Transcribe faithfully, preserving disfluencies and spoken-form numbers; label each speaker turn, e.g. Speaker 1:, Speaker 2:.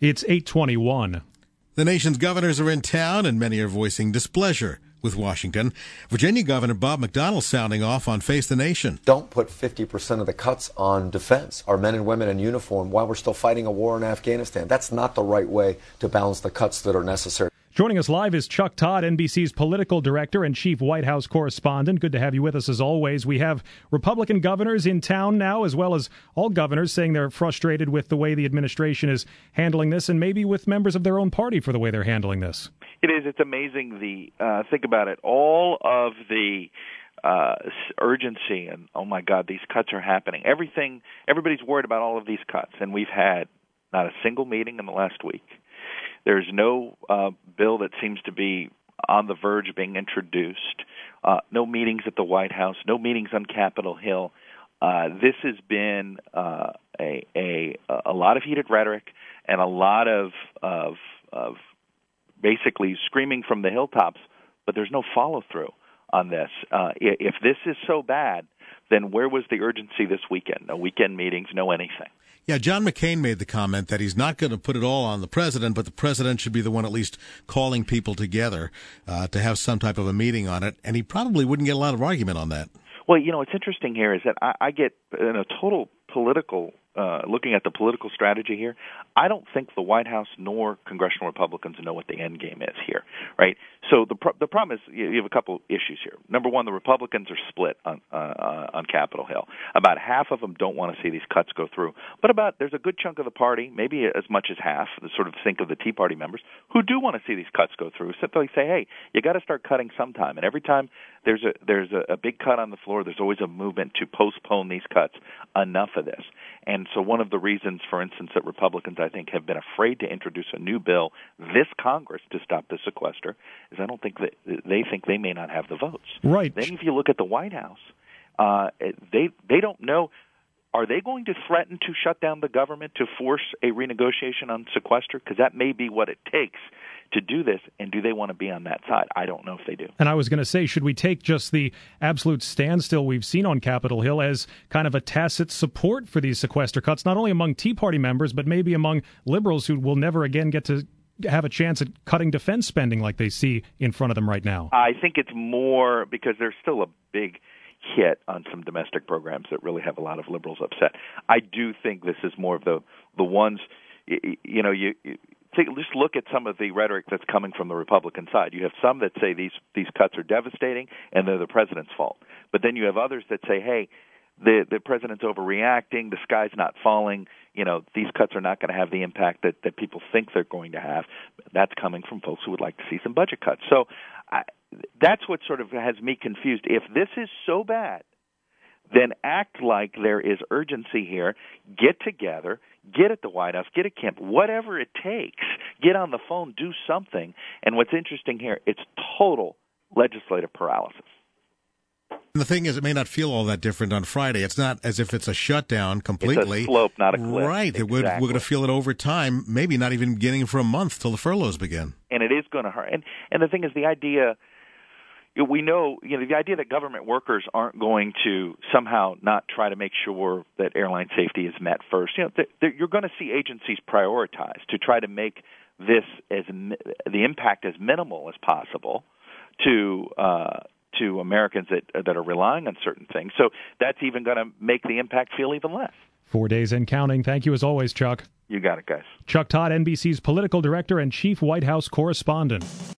Speaker 1: It's eight twenty-one.
Speaker 2: The nation's governors are in town, and many are voicing displeasure with Washington. Virginia Governor Bob McDonnell sounding off on Face the Nation.
Speaker 3: Don't put fifty percent of the cuts on defense, our men and women in uniform, while we're still fighting a war in Afghanistan. That's not the right way to balance the cuts that are necessary.
Speaker 1: Joining us live is Chuck Todd, N B C's political director and chief White House correspondent. Good to have you with us as always. We have Republican governors in town now, as well as all governors saying they're frustrated with the way the administration is handling this, and maybe with members of their own party for the way they're handling this.
Speaker 4: It is. It's amazing. The uh, think about it. All of the uh, urgency and, oh, my God, these cuts are happening. Everything, everybody's worried about all of these cuts, and we've had not a single meeting in the last week. There's no uh, bill that seems to be on the verge of being introduced, uh, no meetings at the White House, no meetings on Capitol Hill. Uh, this has been uh, a, a a lot of heated rhetoric and a lot of, of of basically screaming from the hilltops, but there's no follow-through on this. Uh, if this is so bad, then where was the urgency this weekend? No weekend meetings, no anything.
Speaker 2: Yeah, John McCain made the comment that he's not going to put it all on the president, but the president should be the one at least calling people together uh, to have some type of a meeting on it, and he probably wouldn't get a lot of argument on that.
Speaker 4: Well, you know, what's interesting here is that I, I get in a total political, uh, looking at the political strategy here, I don't think the White House nor congressional Republicans know what the end game is here, right? So the pro- the problem is you have a couple issues here. Number one, the Republicans are split on uh, on Capitol Hill. About half of them don't want to see these cuts go through, but about there's a good chunk of the party, maybe as much as half, sort of think of the Tea Party members, who do want to see these cuts go through. So they say, hey, you got to start cutting sometime, and every time there's a there's a, a big cut on the floor, there's always a movement to postpone these cuts. Enough of this. And so one of the reasons, for instance, that Republicans, I think, have been afraid to introduce a new bill this Congress to stop the sequester is I don't think that they think they may not have the votes.
Speaker 1: Right.
Speaker 4: Then if you look at the White House, uh, they they don't know. Are they going to threaten to shut down the government to force a renegotiation on sequester? Because that may be what it takes to do this, and do they want to be on that side? I don't know if they do.
Speaker 1: And I was going to say, should we take just the absolute standstill we've seen on Capitol Hill as kind of a tacit support for these sequester cuts, not only among Tea Party members, but maybe among liberals who will never again get to have a chance at cutting defense spending like they see in front of them right now?
Speaker 4: I think it's more because there's still a big hit on some domestic programs that really have a lot of liberals upset. I do think this is more of the the ones, you, you know, you, you take, just look at some of the rhetoric that's coming from the Republican side. You have some that say these these cuts are devastating and they're the president's fault. But then you have others that say, hey, the the president's overreacting, the sky's not falling, you know, these cuts are not going to have the impact that, that people think they're going to have. That's coming from folks who would like to see some budget cuts. So I, that's what sort of has me confused. If this is so bad, then act like there is urgency here. Get together, get at the White House, get at camp, whatever it takes. Get on the phone, do something. And what's interesting here, it's total legislative paralysis.
Speaker 2: And the thing is, it may not feel all that different on Friday. It's not as if it's a shutdown completely.
Speaker 4: It's a slope, not a cliff.
Speaker 2: Right.
Speaker 4: Exactly.
Speaker 2: We're, we're going to feel it over time, maybe not even beginning for a month till the furloughs begin.
Speaker 4: And it is going to hurt. And, and the thing is, the idea, we know, you know, the idea that government workers aren't going to somehow not try to make sure that airline safety is met first. You know, th- th- you're going to see agencies prioritize to try to make this as the impact as minimal as possible to uh, to Americans that that are relying on certain things. So that's even going to make the impact feel even less.
Speaker 1: Four days and counting. Thank you as always, Chuck.
Speaker 4: You got it, guys.
Speaker 1: Chuck Todd, N B C's political director and chief White House correspondent.